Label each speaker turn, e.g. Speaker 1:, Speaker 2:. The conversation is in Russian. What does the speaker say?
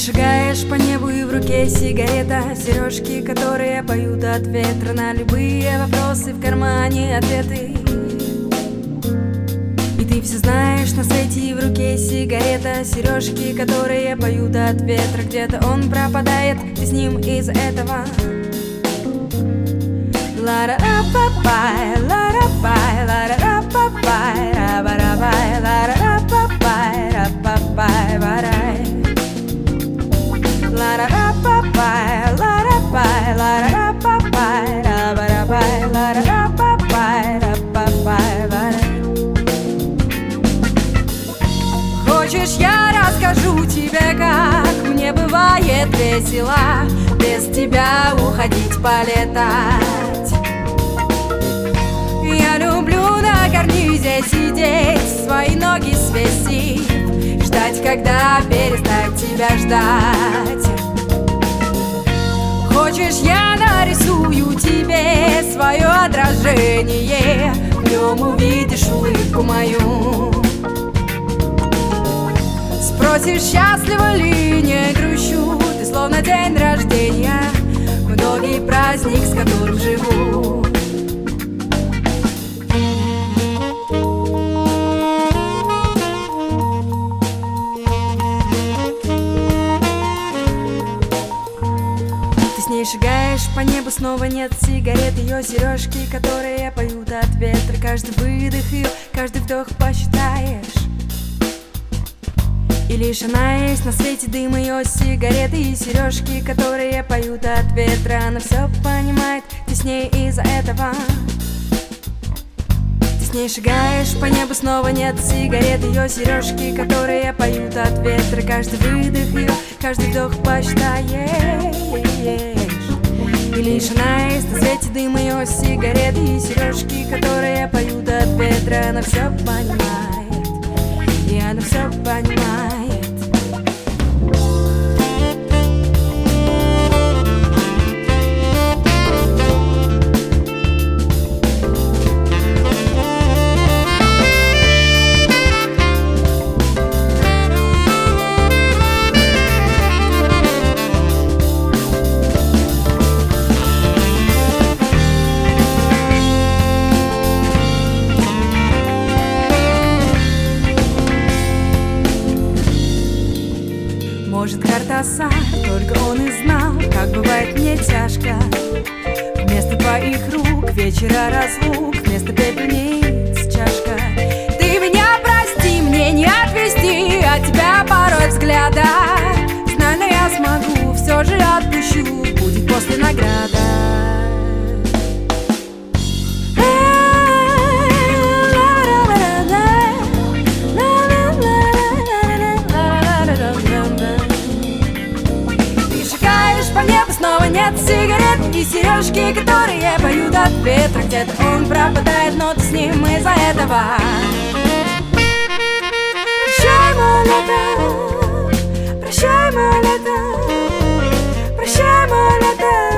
Speaker 1: Шагаешь по небу и в руке сигарета, сережки, которые поют от ветра. На любые вопросы в кармане ответы. И ты все знаешь на свете, и в руке сигарета, сережки, которые поют от ветра. Где-то он пропадает, ты с ним из этого. Ла-ра-ра-па-пай, ла-ра-пай, ла-ра-ра-па-пай, ра-ба-ра-бай, ла-ра-ра-па-пай, ра-па-пай, варай. Ла-ра-ра-па-пай, ла-ра-пай, ла-ра-ра-па-пай, ра-ба-ра-бай, ла-ра-ра-па-пай, ра-па-пай, варай. Хочешь, я расскажу тебе, как мне бывает весело без тебя уходить полетать. Я люблю на карнизе сидеть, свои ноги свесив, ждать, когда перестать тебя ждать. Хочешь, я нарисую тебе свое отражение, в нем увидишь улыбку мою. Спросишь, счастлива ли, не грущу, ты словно день рождения, многий праздник, с которым живу. С ней шагаешь по небу, снова нет сигарет. Ее сережки, которые поют от ветра. Каждый выдох ее, каждый вдох посчитаешь. И лишь она есть на свете, дым ее сигареты. И сережки, которые поют от ветра. Она все понимает, ты с ней из-за этого. Ты с ней шагаешь по небу, снова нет сигарет. Ее сережки, которые поют от ветра. Каждый выдох ее, каждый вдох посчитаешь. И лишь она есть на свете, дым ее сигареты. И сережки, которые поют от ветра. Она все понимает, и она все понимает. Может, Картасар, только он и знал, как бывает мне тяжко. Вместо твоих рук вечера разлук, вместо пепельниц чашка. Ты меня прости, мне не отвести от тебя порой взгляда. Знай, но я смогу, все же отпущу, будет после награда. Снова нет сигарет и сережки, которые поют от ветра. Где-то он пропадает, но ты с ним из-за этого. Прощай, мое лето, прощай, мое лето, прощай, мое лето.